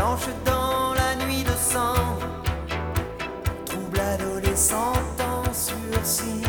blanche dans la nuit de sang, trouble adolescente en sursis.